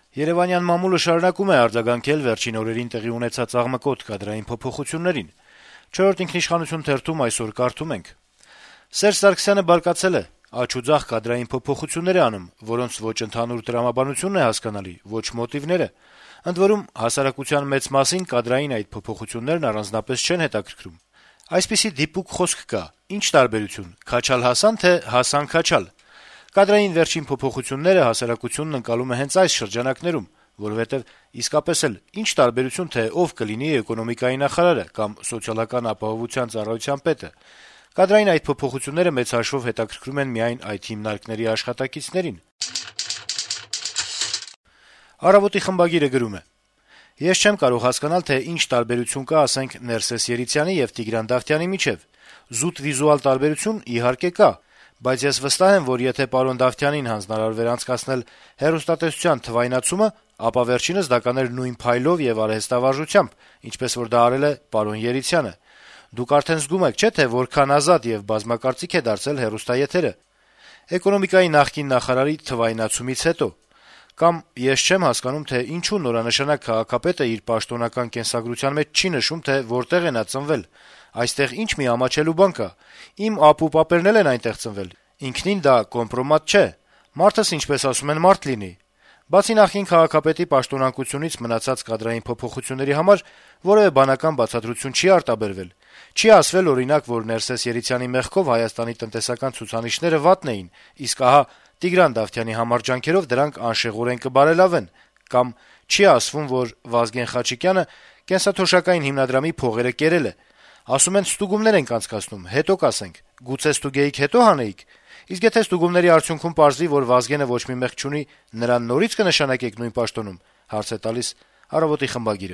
Երեւանյան մամուլը շարունակում է արձագանքել վերջին օրերին տեղի ունեցած աղմկոտ կադրային փոփոխություններին։ 4-րդ ինքնիշխանություն թերթում այսօր կարդում ենք. Սերժ Սարգսյանը բարկացել է. աճ ու ձախ կադրային փոփոխություններ է անում, որոնց ոչ ընդհանուր տրամաբանությունն է հասկանալի, ոչ մոտիվները։ Ընդ որում, հասարակության մեծ մասին կադրային այդ փոփոխություններն առանձնապես չեն հետաքրքրում։ Այսպիսի դիպուկ խոսք կա. ինչ տարբերություն՝ Քաչալ Հասան, թե Հասան Քաչալ։ Կադրային վերջին փոփոխությունները հասարակությունն ընկալում է հենց այս շրջանակներում, որովհետև իսկապես էլ ինչ տարբերություն, թե ով կլինի էկոնոմիկայի նախարարը կամ սոցիալական ապահովության ծառայության պետը։ Կադրային այդ փոփոխությունները մեծ հաշվով հետաքրքրում են միայն այդ հիմնարկների աշխատակիցներին։ Առավոտի խմբագիրը գրում է. Ես չեմ կարող հասկանալ, թե ինչ տարբերություն կա, ասենք, Ներսես Երիցյանի եւ Տիգրան Դավթյանի միջեւ։ Զուտ վիզուալ տարբերություն իհարկե կա, բայց ես վստահ եմ, որ եթե պարոն Դավթյանին հանձնարարվեր անցկացնել հեռուստատեսության թվայնացումը, ապա վերջինս դա կաներ նույն փայլով եւ արհեստավարժությամբ, ինչպես որ դա արել է պարոն Երիցյանը։ Դուք արդեն զգում եք, չէ՞, թե որքան ազատ եւ բազմակարծիք է դարձել հեռուստաեթերը։ Էկոնոմիկայի նախկին նախարարի թվայնացումից հետո։ Կամ ես չեմ հասկանում, թե ինչու նորանշանակ քաղաքապետը իր պաշտոնական կենսագրության մեջ չի նշում, թե որտեղ է նա ծնվել։ Այստեղ ինչ մի ամաչելու բան կա։ Իմ ապուպապերն էլ են այնտեղ ծնվել։ Ինքնին դա կոմպրոմատ չէ։ Մարդս, ինչպես ասում են, մարդ լինի։ Բացի նախին քաղաքապետի պաշտոնակությունից մնացած կադրային փոփոխությունների համար որևէ բանական բացատրություն չի արտաբերվել։ Չի ասվել, օրինակ, որ Ներսես Երիցյանի մեղքով Հայաստանի տնտեսական ցուցանիշները վատն էին, իսկ ահա Տիգրան Դավթյանի համար ջանքերով դրանք անշեղորեն կբարելավեն, կամ չի ասվում, որ Վազգեն Խաչիկյանը կենսաթոշակային հիմնադրամի փողերը կերել է։ Ասում են ստուգումներ ենք անցկացնում, հետո կասենք, գուցե ստուգեիք հետո հանեիք։ Իսկ եթե ստուգումների արդյունքում պարզվի, որ Վազգենը ոչ մի մեղք չունի, նրան նորից կնշանակեք նույն պաշտոնում, հարց է տալիս Առավոտի խմբագիրը։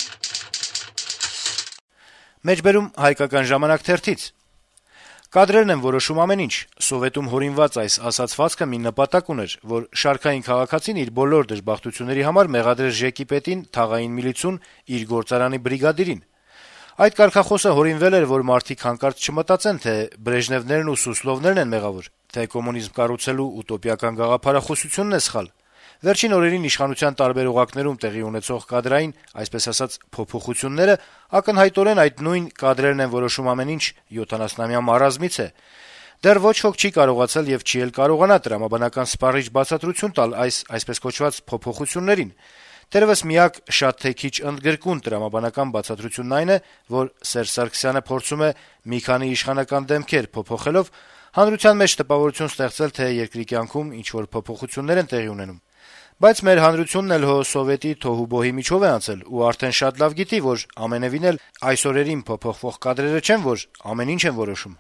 Մեջբերում Հայկական ժամանակ թերթից. Կադրերն են որոշում ամեն ինչ։ Սովետում հորինված այս ասացվածքը մի նպատակ ուներ, որ շարքային քաղաքացին իր բոլոր դժբախտությունների համար մեղադրեր ԺԿ պետին, թաղային միլիցուն, իր գործարանի բրիգադիրին։ Այդ կարգախոսը հորինվել էր, որ մարդիկ հանկարծ չմտածեն, թե Բրեժնևներն ու Սուսլովներն են մեղավոր, թե կոմունիզմ կառուցելու ուտոպիական գաղափարախոսությունն է սխալ։ Վերջին օրերին իշխանության տարբեր օղակներում տեղի ունեցող կադրային, այսպես ասած, փոփոխությունները ակնհայտորեն այդ նույն կադրերն են որոշում ամեն ինչ 70-ամյա մարազմից է։ Դեռ ոչ ոք չի կարողացել եւ չի էլ կարողանա տրամաբանական սպառիչ բացատրություն տալ այս այսպես կոչված փոփոխություններին։ Դերևս միակ շատ թե քիչ ընդգրկուն տրամաբանական բացատրությունն այն է, որ Սերժ Սարգսյանը փորձում է մի քանի իշխանական դեմքեր փոփոխելով հանրության մեջ տպավորություն ստեղծել, թե երկրի կյանքում ինչ-որ փոփոխություններ են տեղի ունենում։ Բայց մեր հանրությունն էլ հո սովետի թոհուբոհի միջով է անցել ու արդեն շատ լավ գիտի, որ ամենևին էլ այս օրերին փոփոխվող կադրերը չեն, որ ամեն ինչ են որոշում։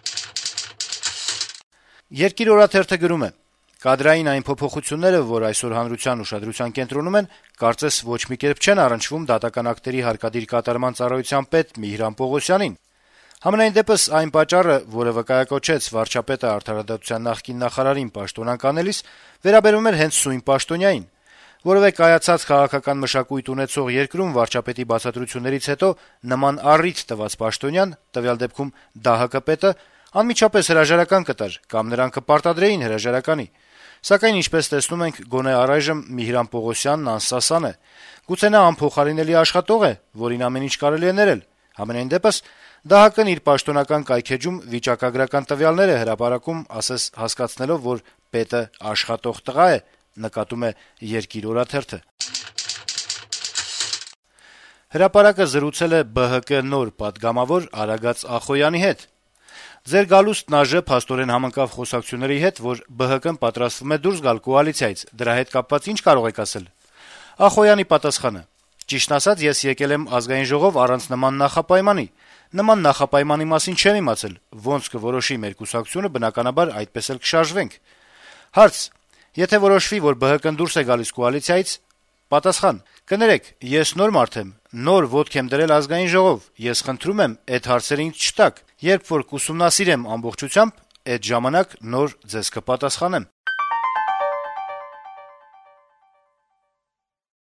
Երկիր օրաթերթը գրում է. Կադրային այն փոփոխությունները, որ այսօր հանրության ուշադրության կենտրոնում են, կարծես ոչ մի կերպ չեն առնչվում դատական ակտերի հարկադիր կատարման ծառայության պետ Միհրան Պողոսյանին։ Համենայն դեպս այն պատճառը, որը վկայակոչեց վարչապետը արդարադատության նախկին նախարարին պաշտոնանկանելիս, վերաբերում էր հենց սույն պաշտոնյային։ Որովե կայացած քաղաքական մշակույթ ունեցող երկրում վարչապետի բացատրություններից հետո նման առիթ տված պաշտոնյան, տվյալ դեպքում ԴՀԿ պետը, անմիջապես հրաժարական կտար կամ նրան կպարտադրեին հրաժարականի։ Սակայն, ինչպես տեսնում ենք, գոնե առայժմ Միհրան Պողոսյանն անսասան է։ Գուցե նա անփոխարինելի աշխատող է, որին ամեն ինչ կարելի է ներել։ Համենայն դեպս ԴՀԿ-ն իր պաշտոնական կայքեջում վիճակագրական տվյալներ է հրապարակում, ասես հասկացնելով, որ պետը աշխատող տղա է, նկատում է Երկիր օրաթերթը։ Հրապարակը զրուցել է ԲՀԿ նոր պատգամավոր Արագած Ախոյանի հետ։ Ձեր գալուստն ԱԺ փաստորեն համընկավ խոսակցությունների հետ, որ ԲՀԿ-ն պատրաստվում է դուրս գալ կոալիցիայից։ Դրա հետ կապված ինչ կարող եք ասել։ Ախոյանի պատասխանը. Ճիշտն ասած, ես եկել եմ ազգային ժողով առանց նման նախապայմանի։ Նման նախապայմանի մասին չեմ իմացել։ Ոնց կորոշի մեր կուսակցությունը, բնականաբար այդպես էլ կշարժվենք։ Հարց. Եթե որոշվի, որ ԲՀԿ-ն դուրս է գալիս կոալիցիայից, պատասխան. կներեք, ես նոր մարդ եմ, նոր ոտք եմ դրել ազգային ժողով, ես խնդրում եմ այդ հարցերը ինձ չտաք, երբ որ կուսումնասիրեմ ամբողջությամբ, այդ ժամանակ նոր ձեզ կպատասխանեմ։